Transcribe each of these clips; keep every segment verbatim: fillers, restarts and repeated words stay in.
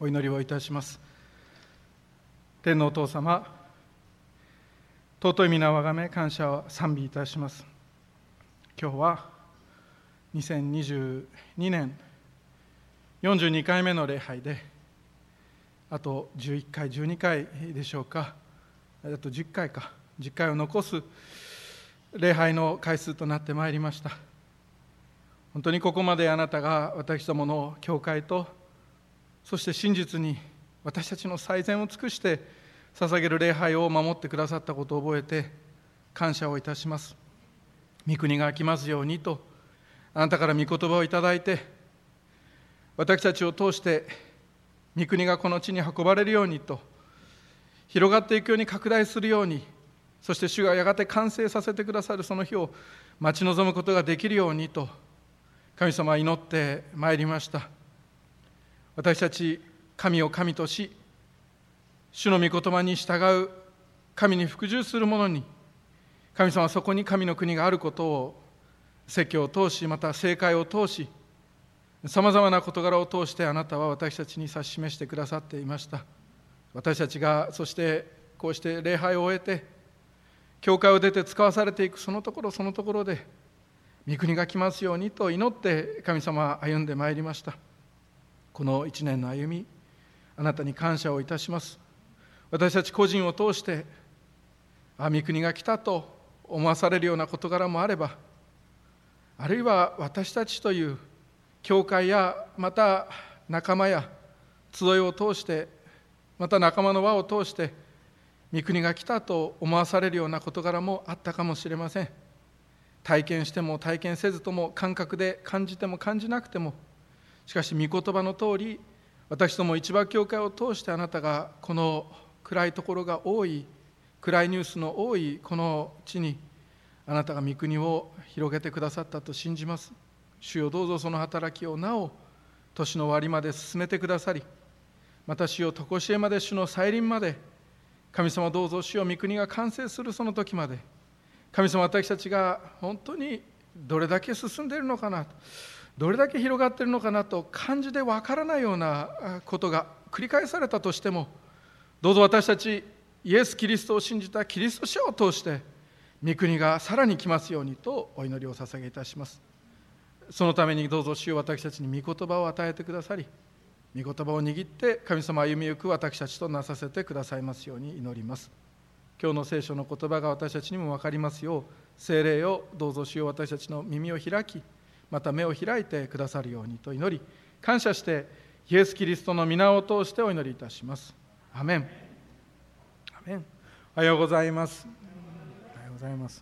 お祈りをいたします。天のお父様、尊い皆をあがめ感謝を賛美いたします。今日はにせんにじゅうにねんよんじゅうにかいめの礼拝で、あとじゅういっかい、じゅうにかいでしょうか、あとじゅっかいか、じゅっかいを残す礼拝の回数となってまいりました。本当にここまであなたが私どもの教会と、そして真実に私たちの最善を尽くして捧げる礼拝を守ってくださったことを覚えて感謝をいたします。御国が来ますようにとあなたから御言葉をいただいて、私たちを通して御国がこの地に運ばれるようにと、広がっていくように、拡大するように、そして主がやがて完成させてくださるその日を待ち望むことができるようにと神様は祈ってまいりました。私たち神を神とし、主の御言葉に従う、神に服従する者に、神様はそこに神の国があることを説教を通し、また正解を通し、さまざまな事柄を通してあなたは私たちに指し示してくださっていました。私たちがそしてこうして礼拝を終えて教会を出て使わされていくそのところそのところで、御国が来ますようにと祈って神様は歩んでまいりました。この一年の歩み、あなたに感謝をいたします。私たち個人を通して、あ、御国が来たと思わされるような事柄もあれば、あるいは私たちという教会やまた仲間や集いを通して、また仲間の輪を通して御国が来たと思わされるような事柄もあったかもしれません。体験しても体験せずとも、感覚で感じても感じなくても、しかし御言葉の通り、私ども一場教会を通してあなたがこの暗いところが多い、暗いニュースの多いこの地にあなたが御国を広げてくださったと信じます。主よ、どうぞその働きをなお年の終わりまで進めてくださり、また主よ、常しえまで、主の再臨まで、神様どうぞ主よ、御国が完成するその時まで、神様、私たちが本当にどれだけ進んでいるのかな、どれだけ広がっているのかなと感じでわからないようなことが繰り返されたとしても、どうぞ私たちイエス・キリストを信じたキリスト者を通して御国がさらに来ますようにとお祈りを捧げいたします。そのためにどうぞ主よ、私たちに御言葉を与えてくださり、御言葉を握って神様歩みゆく私たちとなさせてくださいますように祈ります。今日の聖書の言葉が私たちにも分かりますよう、聖霊をどうぞ主よ、私たちの耳を開き、また目を開いてくださるようにと祈り、感謝してイエス・キリストの皆を通してお祈りいたします。アメン。アメン。おはようございます。おはようございます。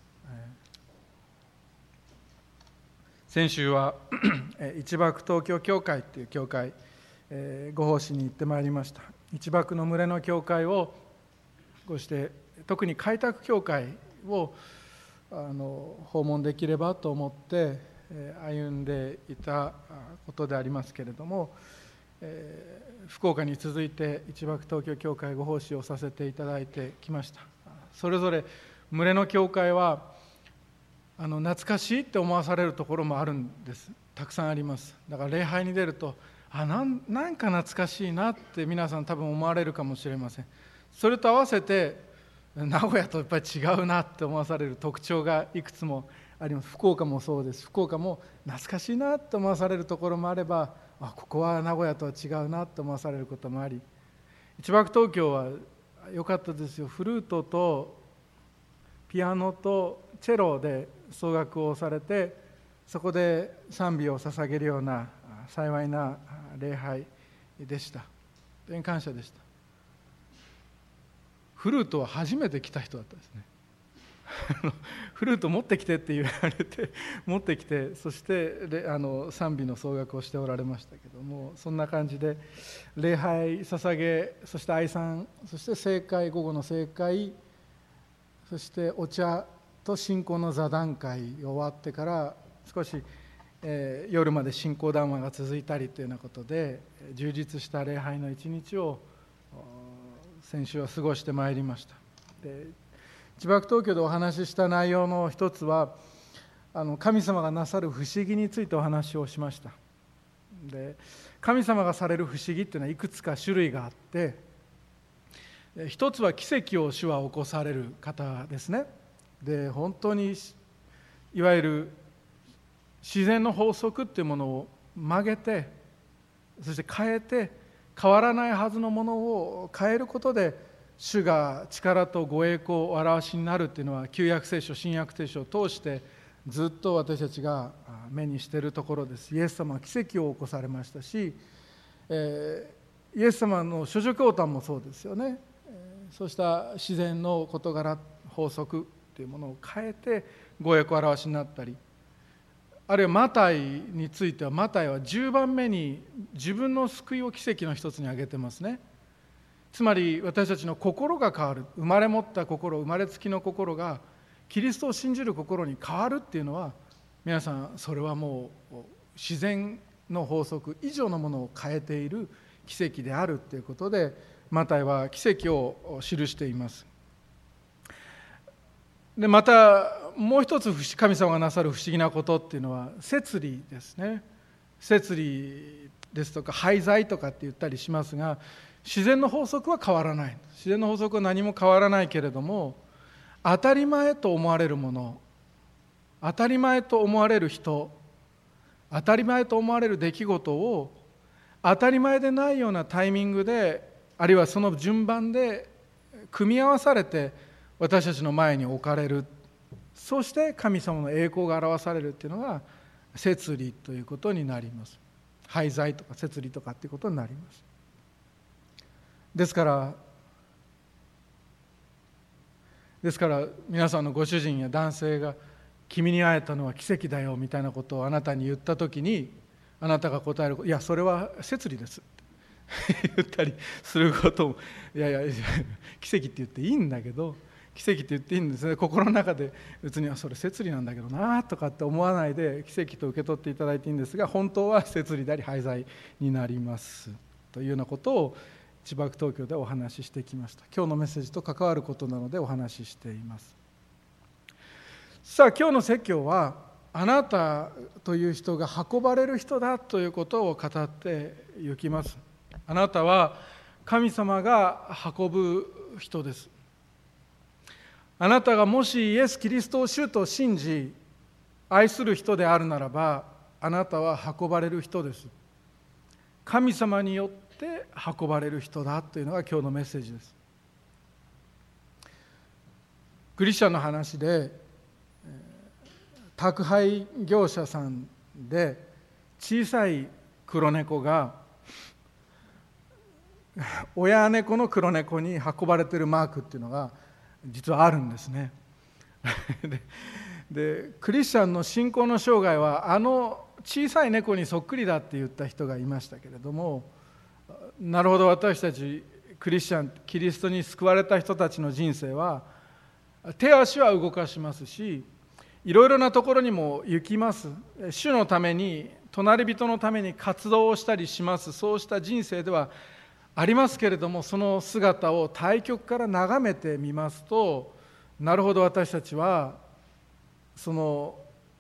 先週は一幕東京教会という教会、ご奉仕に行ってまいりました。一幕の群れの教会をこうして特に開拓教会をあの訪問できればと思って歩んでいたことでありますけれども、えー、福岡に続いて一幕東京教会ご奉仕をさせていただいてきました。それぞれ群れの教会はあの懐かしいって思わされるところもあるんです。たくさんあります。だから礼拝に出ると、あ、なん、なんか懐かしいなって皆さん多分思われるかもしれません。それと合わせて名古屋とやっぱり違うなって思わされる特徴がいくつもあります。福岡もそうです。福岡も懐かしいなって思わされるところもあれば、あ、ここは名古屋とは違うなって思わされることもあり、一幕東京は良かったですよ。フルートとピアノとチェロで奏楽をされて、そこで賛美を捧げるような幸いな礼拝でした。本当に感謝でした。フルートは初めて来た人だったんですね。フルート持ってきてって言われて持ってきて、そしてあの賛美の奏楽をしておられましたけども、そんな感じで礼拝捧げ、そして愛賛、そして聖会、午後の聖会、そしてお茶と信仰の座談会終わってから少し、えー、夜まで信仰談話が続いたりというようなことで、充実した礼拝の一日を先週は過ごしてまいりました。で、一幕東京でお話しした内容の一つは、あの神様がなさる不思議についてお話をしました。 で、神様がされる不思議っていうのはいくつか種類があって、一つは奇跡を主は起こされる方ですね。で、本当にいわゆる自然の法則っていうものを曲げて、そして変えて、変わらないはずのものを変えることで主が力とご栄光を表しになるっていうのは、旧約聖書、新約聖書を通してずっと私たちが目にしているところです。イエス様は奇跡を起こされましたし、えー、イエス様の諸女教誕もそうですよね。そうした自然の事柄、法則というものを変えてご栄光を表しになったり、あるいはマタイについては、マタイはじゅうばんめに自分の救いを奇跡の一つに挙げてますね。つまり私たちの心が変わる、生まれ持った心、生まれつきの心がキリストを信じる心に変わるっていうのは、皆さんそれはもう自然の法則以上のものを変えている奇跡であるということで、マタイは奇跡を記しています。でまたもう一つ神様がなさる不思議なことっていうのは摂理ですね。摂理ですとか廃材とかって言ったりしますが、自然の法則は変わらない。自然の法則は何も変わらないけれども、当たり前と思われるもの、当たり前と思われる人、当たり前と思われる出来事を当たり前でないようなタイミングで、あるいはその順番で組み合わされて私たちの前に置かれる。そして神様の栄光が表されるというのが摂理ということになります。廃材とか摂理とかっていうことになります。ですからですから皆さんのご主人や男性が君に会えたのは奇跡だよみたいなことをあなたに言ったときに、あなたが答える、いやそれは摂理ですって言ったりすることも、いやいや奇跡って言っていいんだけど、奇跡って言っていいんですね。心の中で別にそれ摂理なんだけどなとかって思わないで奇跡と受け取っていただいていいんですが、本当は摂理であり廃材になりますというようなことを千葉区東京でお話ししてきました。今日のメッセージと関わることなのでお話ししています。さあ今日の説教は、あなたという人が運ばれる人だということを語っていきます。あなたは神様が運ぶ人です。あなたがもしイエス・キリストを主と信じ愛する人であるならば、あなたは運ばれる人です。神様によって運ばれる人だというのが今日のメッセージです。クリスチャンの話で、宅配業者さんで小さい黒猫が親猫の黒猫に運ばれているマークっていうのが実はあるんですね。ででクリスチャンの信仰の生涯はあの小さい猫にそっくりだって言った人がいましたけれども、なるほど、私たちクリスチャン、キリストに救われた人たちの人生は手足は動かしますし、いろいろなところにも行きます。主のために、隣人のために活動をしたりします。そうした人生ではありますけれども、その姿を対極から眺めてみますと、なるほど、私たちはその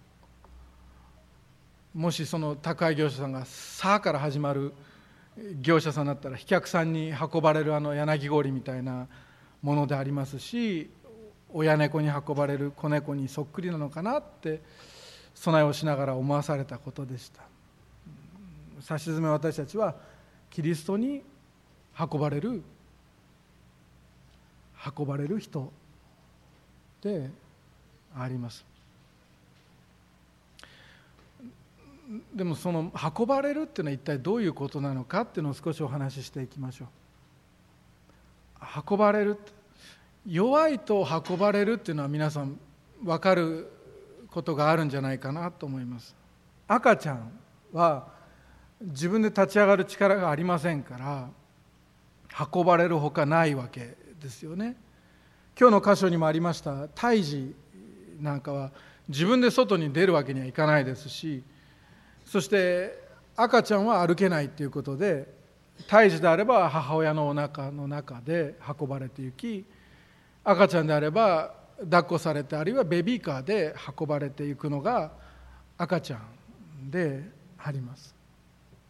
もしその宅配業者さんが「さ」から始まる業者さんだったら、飛脚さんに運ばれるあの柳氷みたいなものでありますし、親猫に運ばれる子猫にそっくりなのかなって備えをしながら思わされたことでした。さしずめ私たちはキリストに運ばれる運ばれる人であります。でもその運ばれるっていうのは一体どういうことなのかっていうのを少しお話ししていきましょう。運ばれる、弱いと運ばれるっていうのは皆さん分かることがあるんじゃないかなと思います。赤ちゃんは自分で立ち上がる力がありませんから、運ばれるほかないわけですよね。今日の箇所にもありました胎児なんかは自分で外に出るわけにはいかないですし、そして赤ちゃんは歩けないということで、胎児であれば母親のお腹の中で運ばれていき、赤ちゃんであれば抱っこされて、あるいはベビーカーで運ばれていくのが赤ちゃんであります。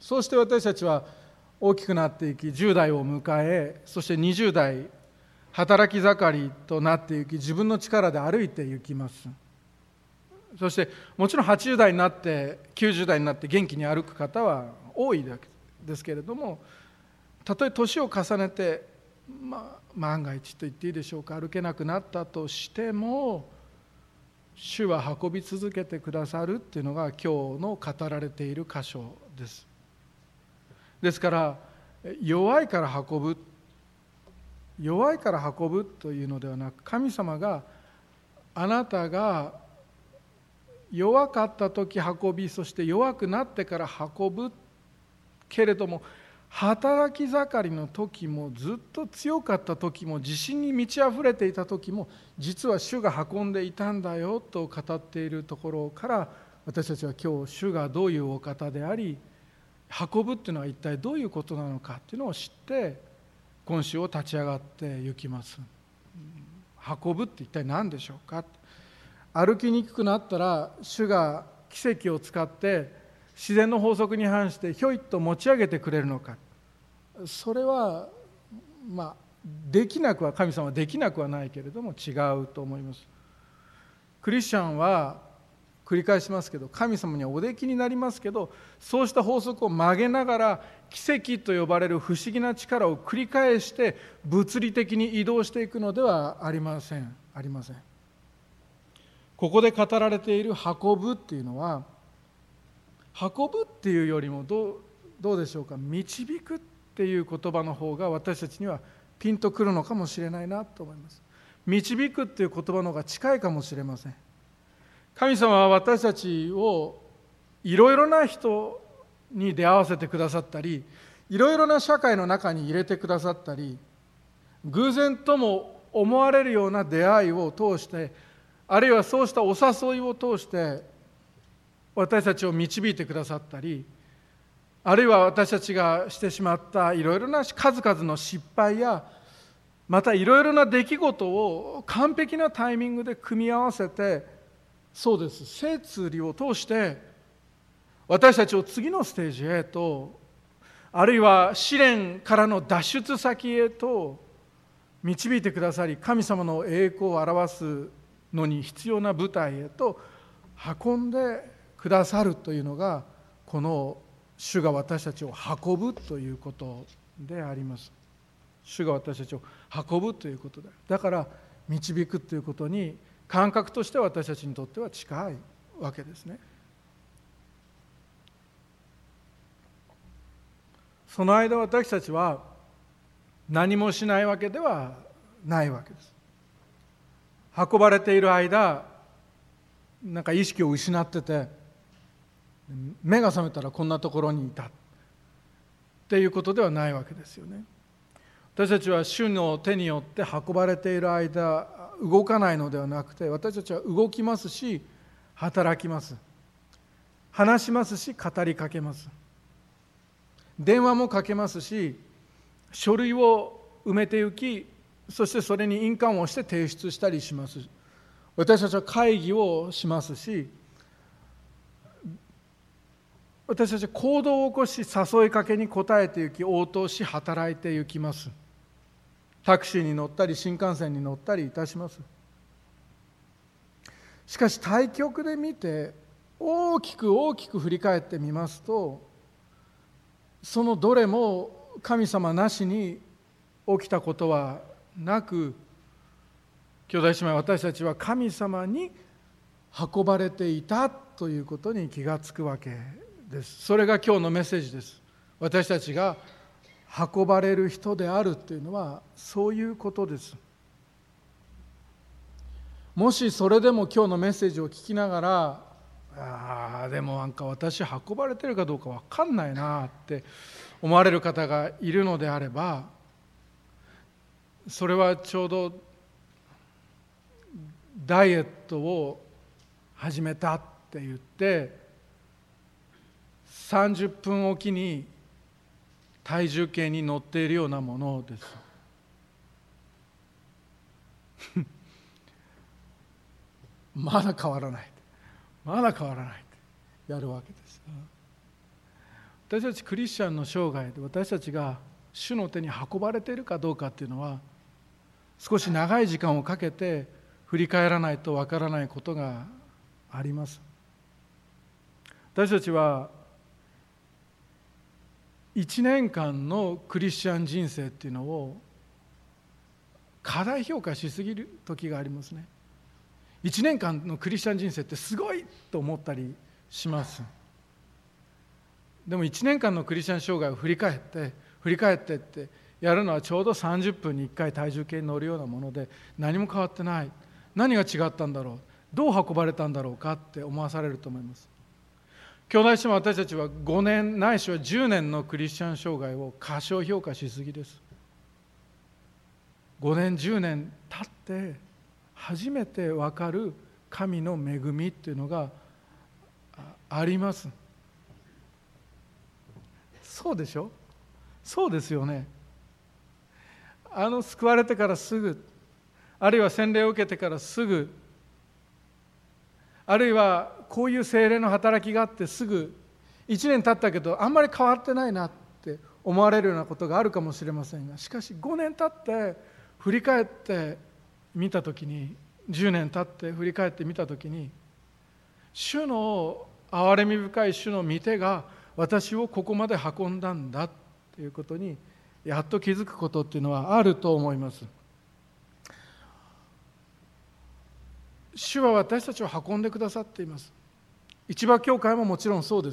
そうして私たちは大きくなっていき、じゅう代を迎え、そしてにじゅう代、働き盛りとなっていき、自分の力で歩いていきます。そしてもちろんはちじゅう代になってきゅうじゅう代になって元気に歩く方は多いですけれども、たとえ年を重ねて、まあ、万が一と言っていいでしょうか、歩けなくなったとしても、主は運び続けてくださるっていうのが今日の語られている箇所です。ですから弱いから運ぶ、弱いから運ぶというのではなく、神様があなたが弱かった時運び、そして弱くなってから運ぶけれども、働き盛りの時も、ずっと強かった時も、自信に満ち溢れていた時も、実は主が運んでいたんだよと語っているところから、私たちは今日主がどういうお方であり、運ぶっていうのは一体どういうことなのかっていうのを知って、今週を立ち上がっていきます。運ぶって一体何でしょうか。歩きにくくなったら、主が奇跡を使って自然の法則に反してひょいっと持ち上げてくれるのか。それはまあできなくは、神様はできなくはないけれども違うと思います。クリスチャンは繰り返しますけど、神様にはおできになりますけど、そうした法則を曲げながら奇跡と呼ばれる不思議な力を繰り返して物理的に移動していくのではありませんありません。ここで語られている運ぶっていうのは、運ぶっていうよりもどう、どうでしょうか、導くっていう言葉の方が私たちにはピンとくるのかもしれないなと思います。導くっていう言葉の方が近いかもしれません。神様は私たちをいろいろな人に出会わせてくださったり、いろいろな社会の中に入れてくださったり、偶然とも思われるような出会いを通して、あるいはそうしたお誘いを通して私たちを導いてくださったり、あるいは私たちがしてしまったいろいろな数々の失敗や、またいろいろな出来事を完璧なタイミングで組み合わせて、そうです、摂理を通して私たちを次のステージへと、あるいは試練からの脱出先へと導いてくださり、神様の栄光を表すのに必要な舞台へと運んでくださるというのが、この主が私たちを運ぶということであります。主が私たちを運ぶということで、だから導くということに感覚として私たちにとっては近いわけですね。その間私たちは何もしないわけではないわけです。運ばれている間、なんか意識を失ってて、目が覚めたらこんなところにいたっていうことではないわけですよね。私たちは主の手によって運ばれている間、動かないのではなくて、私たちは動きますし、働きます。話しますし、語りかけます。電話もかけますし、書類を埋めていき、そしてそれに印鑑をして提出したりします。私たちは会議をしますし、私たちは行動を起こし、誘いかけに応えていき、応答し、働いていきます。タクシーに乗ったり新幹線に乗ったりいたします。しかし対極で見て、大きく大きく振り返ってみますと、そのどれも神様なしに起きたことはなく、兄弟姉妹、私たちは神様に運ばれていたということに気がつくわけです。それが今日のメッセージです。私たちが運ばれる人であるというのはそういうことです。もしそれでも今日のメッセージを聞きながら、ああでもなんか私運ばれてるかどうか分かんないなって思われる方がいるのであれば、それはちょうどダイエットを始めたって言ってさんじゅっぷんおきに体重計に乗っているようなものです。まだ変わらない、まだ変わらないってやるわけです。 私たちクリスチャンの生涯で私たちが主の手に運ばれているかどうかっていうのは、少し長い時間をかけて振り返らないとわからないことがあります。私たちはいちねんかんのクリスチャン人生っていうのを過大評価しすぎる時がありますね。いちねんかんのクリスチャン人生ってすごいと思ったりします。でもいちねんかんのクリスチャン生涯を振り返って振り返ってってやるのはちょうどさんじゅっぷんにいっかい体重計に乗るようなもので、何も変わってない、何が違ったんだろう、どう運ばれたんだろうかって思わされると思います。兄弟姉妹、私たちはごねんないしはじゅうねんのクリスチャン生涯を過小評価しすぎです。ごねんじゅうねん経って初めて分かる神の恵みっていうのがあります。そうでしょ？そうですよね。あの救われてからすぐ、あるいは洗礼を受けてからすぐ、あるいはこういう聖霊の働きがあってすぐ、いちねん経ったけどあんまり変わってないなって思われるようなことがあるかもしれませんが、しかしごねん経って振り返ってみたときに、じゅうねん経って振り返ってみたときに、主の憐れみ深い主の御手が私をここまで運んだんだということにやっと気づくことっていうのはあると思います。主は私たちを運んでくださっています。市場教会ももちろんそうです。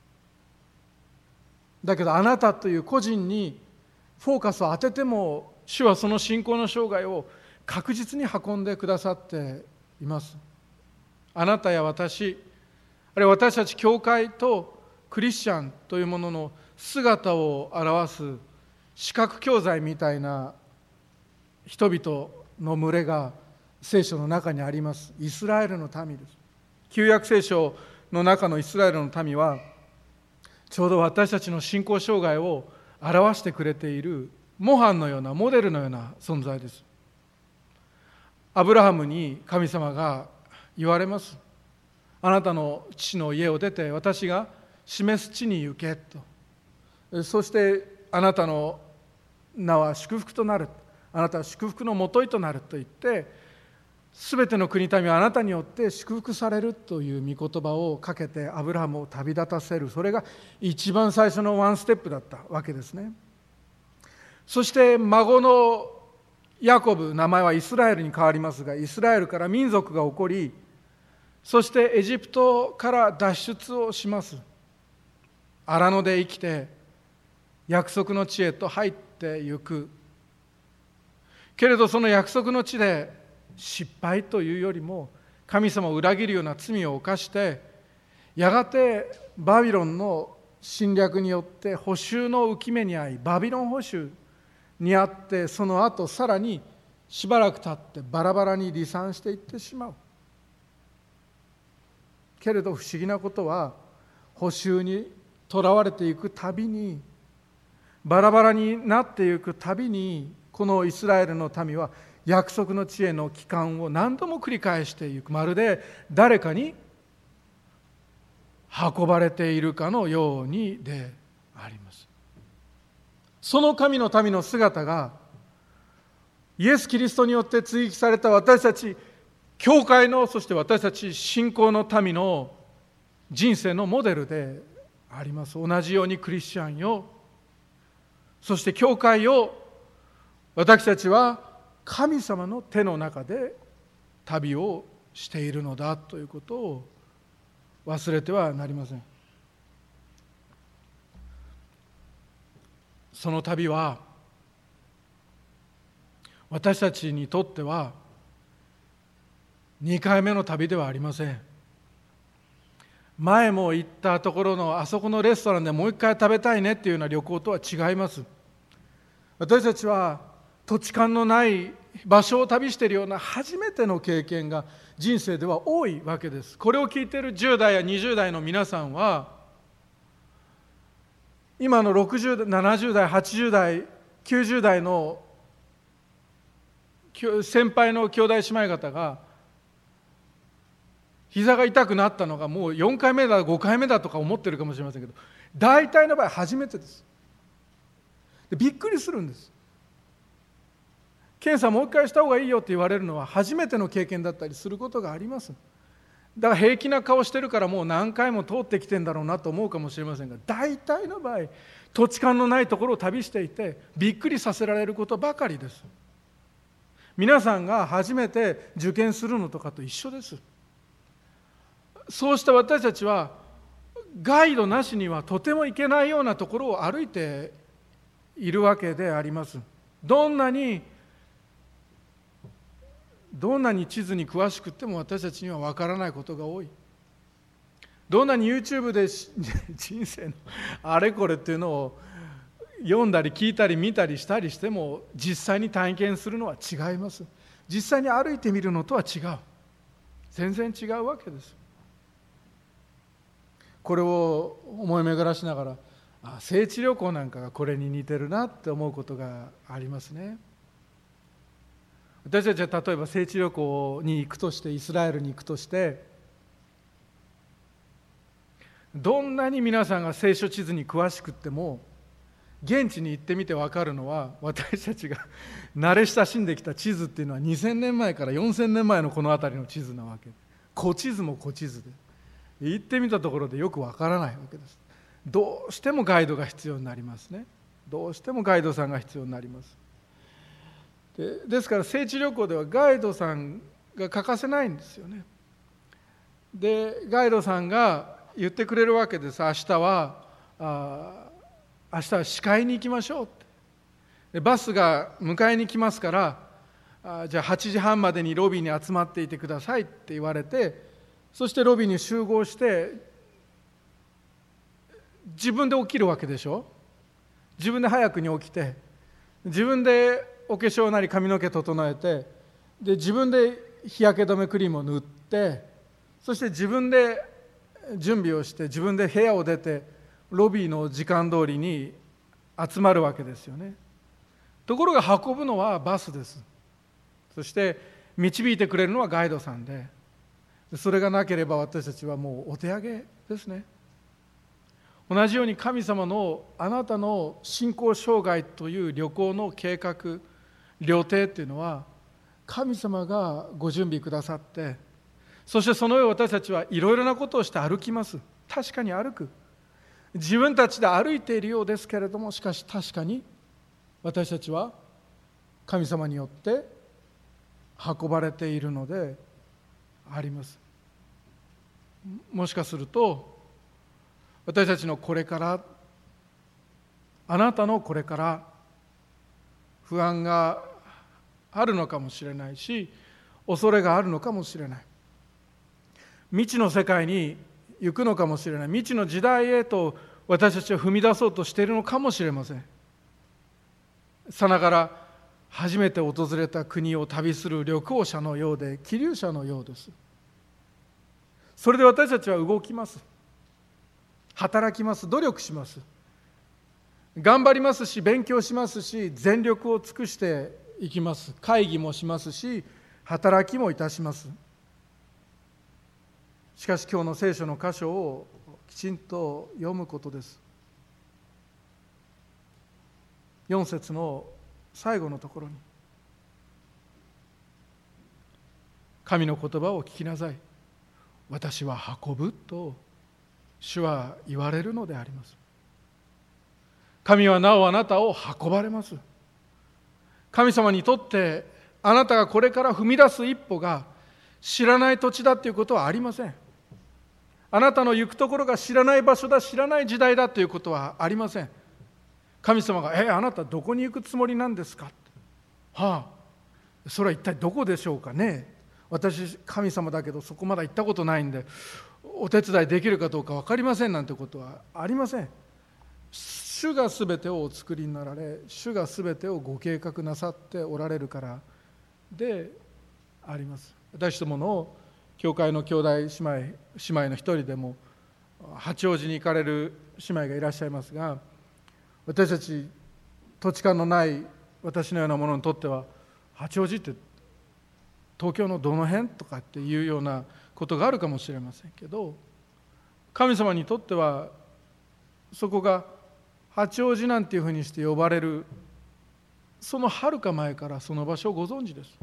だけどあなたという個人にフォーカスを当てても、主はその信仰の生涯を確実に運んでくださっています。あなたや私、あるいは私たち教会とクリスチャンというものの姿を表す視覚教材みたいな人々の群れが聖書の中にあります。イスラエルの民です。旧約聖書の中のイスラエルの民は、ちょうど私たちの信仰生涯を表してくれている模範のような、モデルのような存在です。アブラハムに神様が言われます。あなたの父の家を出て私が示す地に行けと。そしてあなたの名は祝福となる、あなたは祝福のもといとなると言って、すべての国民はあなたによって祝福されるという御言葉をかけてアブラハムを旅立たせる、それが一番最初のワンステップだったわけですね。そして孫のヤコブ、名前はイスラエルに変わりますが、イスラエルから民族が起こり、そしてエジプトから脱出をします。荒野で生きて約束の地へと入ってゆく。けれどその約束の地で失敗というよりも、神様を裏切るような罪を犯して、やがてバビロンの侵略によって捕囚の浮き目に遭い、バビロン捕囚にあって、その後さらにしばらく経ってバラバラに離散していってしまう。けれど不思議なことは、捕囚に囚われていくたびに、バラバラになっていくたびに、このイスラエルの民は約束の地への帰還を何度も繰り返していく。まるで誰かに運ばれているかのようにであります。その神の民の姿がイエス・キリストによって追記された私たち教会の、そして私たち信仰の民の人生のモデルであります。同じようにクリスチャンよ、そして教会よ、私たちは神様の手の中で旅をしているのだということを忘れてはなりません。その旅は私たちにとってはにかいめの旅ではありません。前も行ったところのあそこのレストランでもう一回食べたいねっていうような旅行とは違います。私たちは土地勘のない場所を旅しているような初めての経験が人生では多いわけです。これを聞いているじゅう代やにじゅう代の皆さんは、今のろくじゅう代、ななじゅう代、はちじゅう代、きゅうじゅう代の先輩の兄弟姉妹方が膝が痛くなったのがもうよんかいめだごかいめだとか思ってるかもしれませんけど、 大体の場合初めてです。でびっくりするんです。検査もう一回した方がいいよって言われるのは初めての経験だったりすることがあります。だから平気な顔してるからもう何回も通ってきてんだろうなと思うかもしれませんが、大体の場合土地勘のないところを旅していてびっくりさせられることばかりです。皆さんが初めて受験するのとかと一緒です。そうした私たちはガイドなしにはとても行けないようなところを歩いているわけであります。どんなにどんなに地図に詳しくても私たちには分からないことが多い。どんなに YouTube で人生のあれこれっていうのを読んだり聞いたり見たりしたりしても実際に体験するのは違います。実際に歩いてみるのとは違う。全然違うわけです。これを思い巡らしながら、あ、聖地旅行なんかがこれに似てるなって思うことがありますね。私たちは例えば聖地旅行に行くとして、イスラエルに行くとして、どんなに皆さんが聖書地図に詳しくっても現地に行ってみて分かるのは、私たちが慣れ親しんできた地図っていうのはにせんねんまえからよんせんねんまえのこの辺りの地図なわけ。古地図も古地図で行ってみたところでよく分からないわけです。どうしてもガイドが必要になりますね。どうしてもガイドさんが必要になります。でですから聖地旅行ではガイドさんが欠かせないんですよね。でガイドさんが言ってくれるわけです。明日はあ明日は司会に行きましょうって。でバスが迎えに来ますからあじゃあはちじはんまでにロビーに集まっていてくださいって言われて、そしてロビーに集合して自分で起きるわけでしょ。自分で早くに起きて自分でお化粧なり髪の毛整えて、で自分で日焼け止めクリームを塗って、そして自分で準備をして自分で部屋を出てロビーの時間通りに集まるわけですよね。ところが運ぶのはバスです。そして導いてくれるのはガイドさんで、それがなければ私たちはもうお手上げですね。同じように神様のあなたの信仰生涯という旅行の計画、旅程っていうのは神様がご準備くださって、そしてその上私たちはいろいろなことをして歩きます。確かに歩く。自分たちで歩いているようですけれども、しかし確かに私たちは神様によって運ばれているのであります。もしかすると私たちのこれから、あなたのこれから不安があるのかもしれないし、恐れがあるのかもしれない。未知の世界に行くのかもしれない。未知の時代へと私たちは踏み出そうとしているのかもしれません。さながら初めて訪れた国を旅する旅行者のようで、気流者のようです。それで私たちは動きます。働きます。努力します。頑張りますし、勉強しますし、全力を尽くしていきます。会議もしますし、働きもいたします。しかし今日の聖書の箇所をきちんと読むことです。よん節の最後のところに、神の言葉を聞きなさい。私は運ぶと主は言われるのであります。神はなおあなたを運ばれます。神様にとってあなたがこれから踏み出す一歩が知らない土地だということはありません。あなたの行くところが知らない場所だ、知らない時代だということはありません。神様が、え、あなたどこに行くつもりなんですか？はあ、それは一体どこでしょうかね。私、神様だけどそこまだ行ったことないんで、お手伝いできるかどうか分かりませんなんてことはありません。主がすべてをお作りになられ、主がすべてをご計画なさっておられるからであります。私どもの教会の兄弟姉妹、姉妹の一人でも八王子に行かれる姉妹がいらっしゃいますが、私たち土地勘のない私のようなものにとっては、八王子って東京のどの辺とかっていうようなことがあるかもしれませんけど、神様にとってはそこが八王子なんていうふうにして呼ばれる、そのはるか前からその場所をご存知です。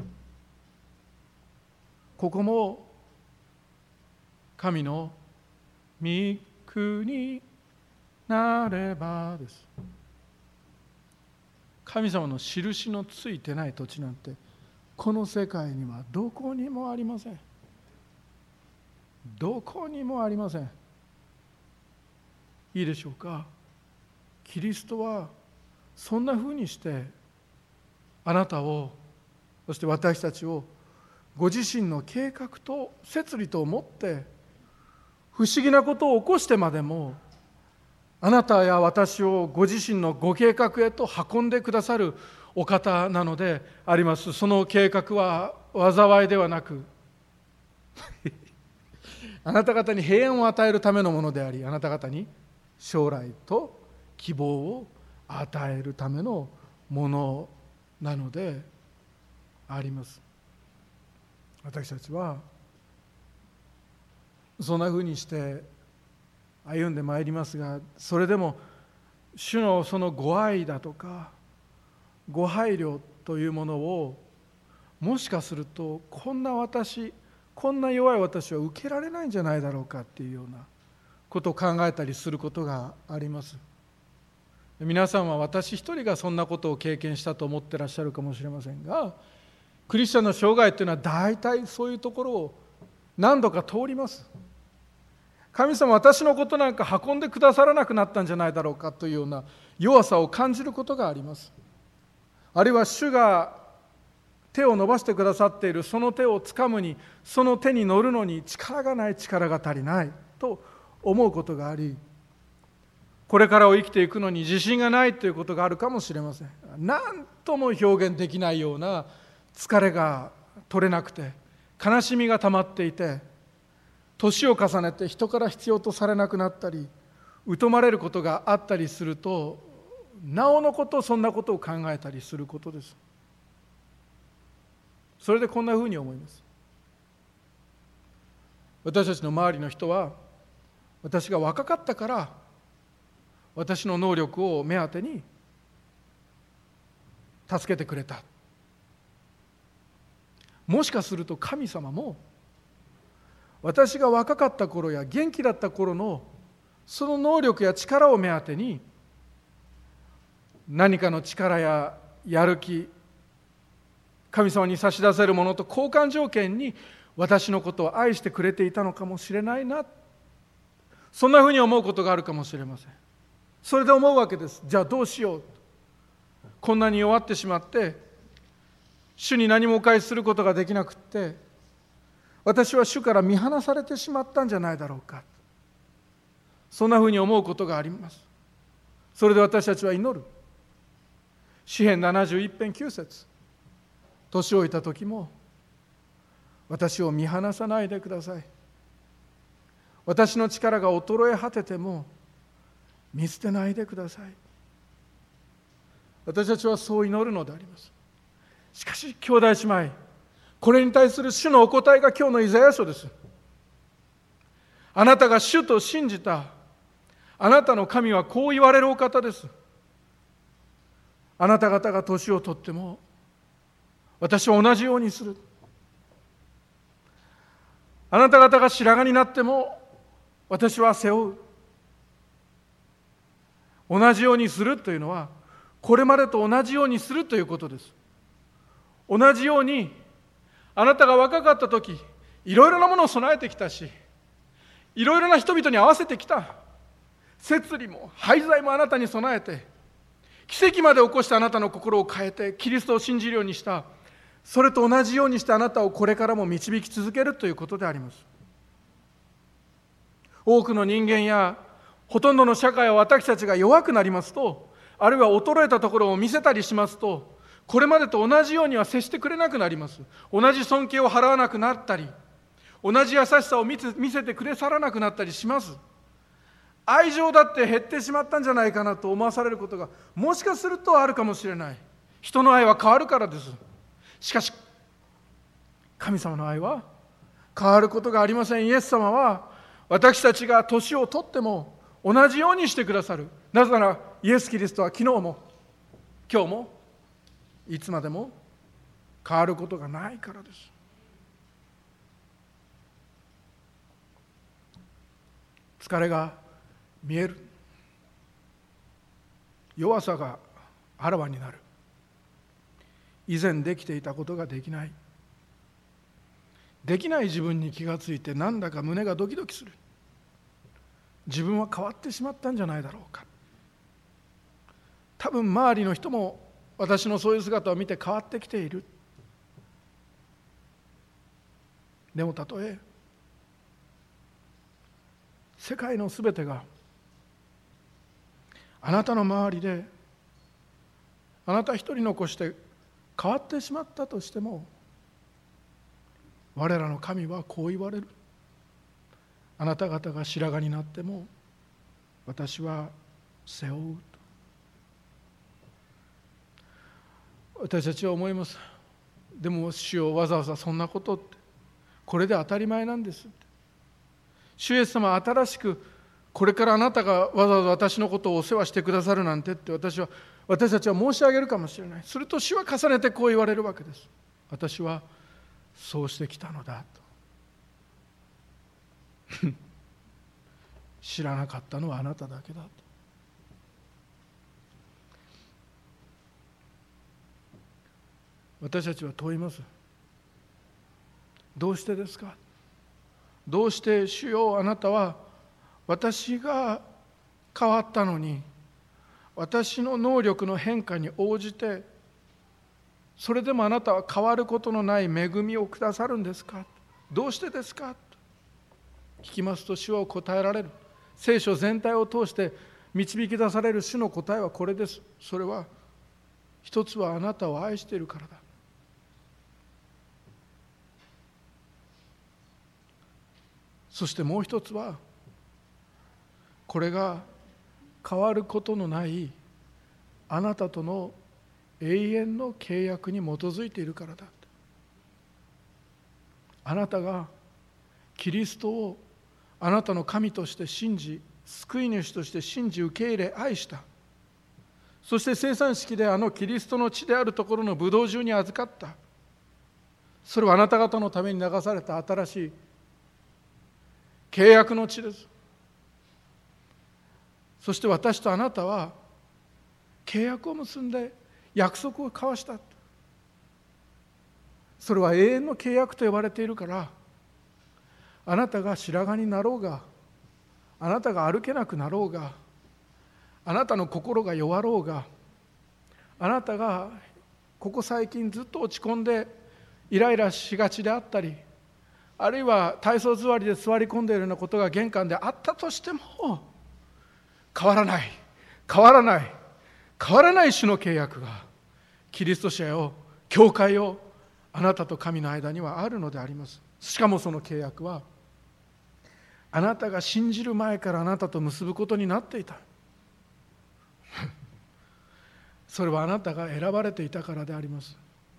ここも神の御国なればです。神様の印のついてない土地なんてこの世界にはどこにもありません。どこにもありません。いいでしょうか。キリストはそんなふうにしてあなたを、そして私たちをご自身の計画と摂理と思って不思議なことを起こしてまでもあなたや私をご自身のご計画へと運んでくださるお方なのであります。その計画は災いではなくあなた方に平安を与えるためのものであり、あなた方に将来と希望を与えるためのものなのであります。私たちはそんなふうにして歩んでまいりますが、それでも主のそのご愛だとかご配慮というものを、もしかするとこんな私、こんな弱い私は受けられないんじゃないだろうかっていうようなことを考えたりすることがあります。皆さんは私一人がそんなことを経験したと思ってらっしゃるかもしれませんが、クリスチャンの生涯というのは大体そういうところを何度か通ります。神様、私のことなんか運んでくださらなくなったんじゃないだろうかというような弱さを感じることがあります。あるいは主が手を伸ばしてくださっているその手をつかむに、その手に乗るのに力がない、力が足りないと思うことがあり、これからを生きていくのに自信がないということがあるかもしれません。何とも表現できないような疲れが取れなくて、悲しみが溜まっていて、年を重ねて人から必要とされなくなったり、疎まれることがあったりすると、なおのことそんなことを考えたりすることです。それでこんなふうに思います。私たちの周りの人は、私が若かったから私の能力を目当てに助けてくれた。もしかすると神様も私が若かった頃や元気だった頃のその能力や力を目当てに、何かの力ややる気、神様に差し出せるものと交換条件に私のことを愛してくれていたのかもしれないな、そんなふうに思うことがあるかもしれません。それで思うわけです。じゃあどうしよう、こんなに弱ってしまって主に何もお返しすることができなくって、私は主から見放されてしまったんじゃないだろうか、そんなふうに思うことがあります。それで私たちは祈る。詩編ななじゅういち編きゅう節、年老いた時も私を見放さないでください。私の力が衰え果てても見捨てないでください。私たちはそう祈るのであります。しかし兄弟姉妹、これに対する主のお答えが今日のイザヤ書です。あなたが主と信じたあなたの神はこう言われるお方です。あなた方が年を取っても私は同じようにする。あなた方が白髪になっても私は背負う。同じようにするというのは、これまでと同じようにするということです。同じように、あなたが若かった時、いろいろなものを備えてきたし、いろいろな人々に合わせてきた。摂理も廃材もあなたに備えて、奇跡まで起こしてあなたの心を変えて、キリストを信じるようにした。それと同じようにしてあなたをこれからも導き続けるということであります。多くの人間やほとんどの社会は私たちが弱くなりますと、あるいは衰えたところを見せたりしますと、これまでと同じようには接してくれなくなります。同じ尊敬を払わなくなったり、同じ優しさを見せてくれ去らなくなったりします。愛情だって減ってしまったんじゃないかなと思わされることがもしかするとあるかもしれない。人の愛は変わるからです。しかし神様の愛は変わることがありません。イエス様は私たちが年を取っても同じようにしてくださる。なぜならイエス・キリストは昨日も今日もいつまでも変わることがないからです。疲れが見える。弱さがあらわになる。以前できていたことができない。できない自分に気がついてなんだか胸がドキドキする。自分は変わってしまったんじゃないだろうか。多分周りの人も私のそういう姿を見て変わってきている。でもたとえ世界のすべてがあなたの周りであなた一人残して変わってしまったとしても、我らの神はこう言われる。あなた方が白髪になっても私は背負うと。私たちは思います。でも主よ、わざわざそんなことってこれで当たり前なんですって。主イエス様は新しくこれからあなたがわざわざ私のことをお世話してくださるなんてって私は私たちは申し上げるかもしれない。すると主は重ねてこう言われるわけです。私はそうしてきたのだと知らなかったのはあなただけだと。私たちは問います。どうしてですか。どうして主よ、あなたは私が変わったのに私の能力の変化に応じてそれでもあなたは変わることのない恵みをくださるんですか。どうしてですかと聞きますと、主は答えられる。聖書全体を通して導き出される主の答えはこれです。それは一つはあなたを愛しているからだ。そしてもう一つはこれが変わることのないあなたとの永遠の契約に基づいているからだ。あなたがキリストをあなたの神として信じ、救い主として信じ受け入れ愛した。そして生産式であのキリストの血であるところのブドウ汁に預かった。それはあなた方のために流された新しい契約の血です。そして私とあなたは契約を結んで約束を交わした。それは永遠の契約と呼ばれているから、あなたが白髪になろうが、あなたが歩けなくなろうが、あなたの心が弱ろうが、あなたがここ最近ずっと落ち込んでイライラしがちであったり、あるいは体操座りで座り込んでいるようなことが玄関であったとしても、変わらない、変わらない、変わらない主の契約がキリスト者を、教会をあなたと神の間にはあるのであります。しかもその契約はあなたが信じる前からあなたと結ぶことになっていた。それはあなたが選ばれていたからであります。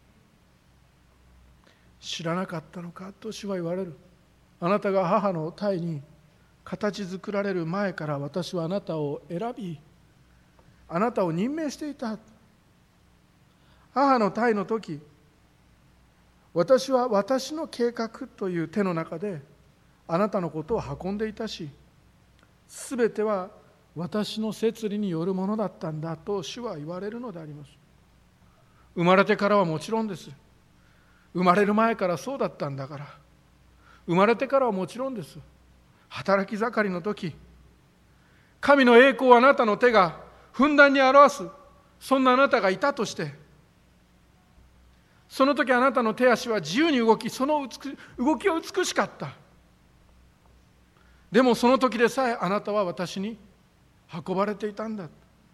知らなかったのかと主は言われる。あなたが母の胎に形作られる前から私はあなたを選び、あなたを任命していた。母の胎の時、私は私の計画という手の中であなたのことを運んでいたし、すべては私の摂理によるものだったんだと主は言われるのであります。生まれてからはもちろんです。生まれる前からそうだったんだから。生まれてからはもちろんです。働き盛りの時、神の栄光をあなたの手がふんだんに表す、そんなあなたがいたとして、その時あなたの手足は自由に動き、その動きは美しかった。でもその時でさえあなたは私に運ばれていたんだ。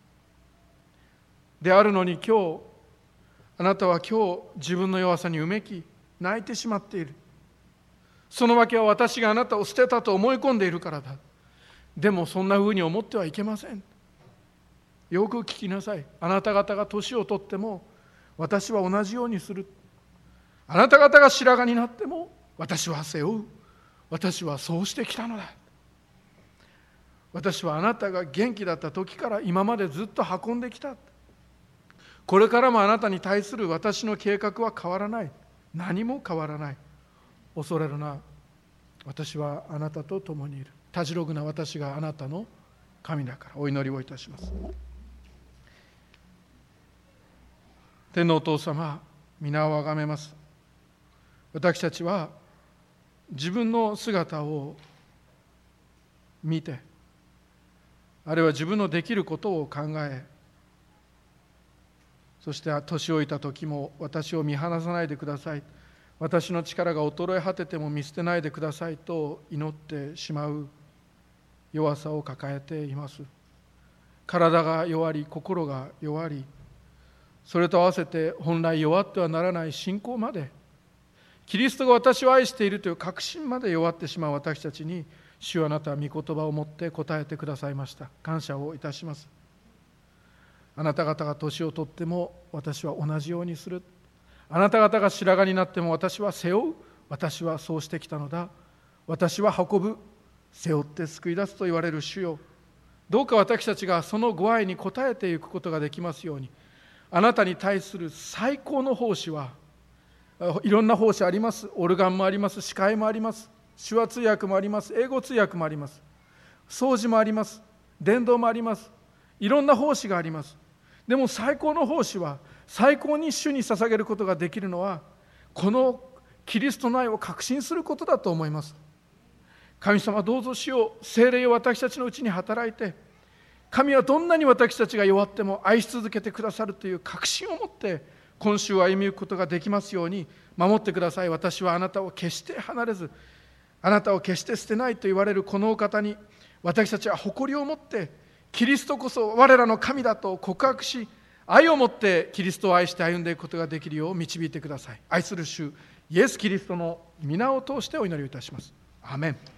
であるのに今日、あなたは今日自分の弱さにうめき、泣いてしまっている。そのわけは私があなたを捨てたと思い込んでいるからだ。でもそんなふうに思ってはいけません。よく聞きなさい。あなた方が年をとっても私は同じようにする。あなた方が白髪になっても私は背負う。私はそうしてきたのだ。 私はあなたが元気だった時から今までずっと運んできた。これからもあなたに対する私の計画は変わらない。何も変わらない。恐れるな。私はあなたと共にいる。たじろぐな私があなたの神だから。お祈りをいたします。天のお父様、皆をあがめます。私たちは自分の姿を見て、あるいは自分のできることを考え、そして年老いた時も私を見放さないでください。私の力が衰え果てても見捨てないでくださいと祈ってしまう弱さを抱えています。体が弱り、心が弱り、それと合わせて本来弱ってはならない信仰まで、キリストが私を愛しているという確信まで弱ってしまう私たちに、主はあなたは御言葉を持って答えてくださいました。感謝をいたします。あなた方が年を取っても私は同じようにする。あなた方が白髪になっても私は背負う。私はそうしてきたのだ。私は運ぶ。背負って救い出すと言われる主よ。どうか私たちがそのご愛に応えていくことができますように。あなたに対する最高の奉仕は、いろんな奉仕あります。オルガンもあります。司会もあります。手話通訳もあります。英語通訳もあります。掃除もあります。伝道もあります。いろんな奉仕があります。でも最高の奉仕は、最高に主に捧げることができるのは、このキリストの愛を確信することだと思います。神様、どうぞ主よ、聖霊を私たちのうちに働いて、神はどんなに私たちが弱っても愛し続けてくださるという確信を持って今週を歩みゆくことができますように守ってください。私はあなたを決して離れず、あなたを決して捨てないと言われるこのお方に、私たちは誇りを持ってキリストこそ我らの神だと告白し、愛を持ってキリストを愛して歩んでいくことができるよう導いてください。愛する主イエス・キリストの皆を通してお祈りをいたします。アーメン。